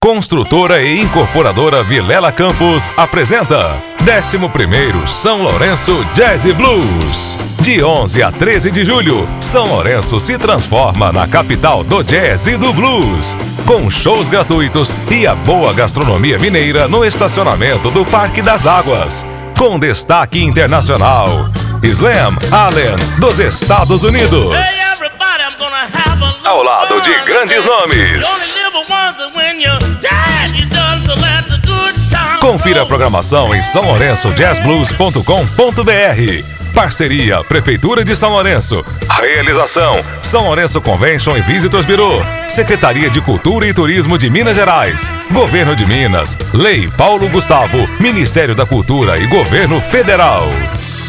Construtora e Incorporadora Vilela Campos apresenta 11º São Lourenço Jazz e Blues. De 11 a 13 de julho, São Lourenço se transforma na capital do jazz e do blues, com shows gratuitos e a boa gastronomia mineira no estacionamento do Parque das Águas, com destaque internacional. Slam Allen, dos Estados Unidos. Ao lado de grandes nomes. Confira a programação em saolourençojazzblues.com.br. Parceria Prefeitura de São Lourenço. Realização São Lourenço Convention e Visitors Bureau. Secretaria de Cultura e Turismo de Minas Gerais. Governo de Minas. Lei Paulo Gustavo. Ministério da Cultura e Governo Federal.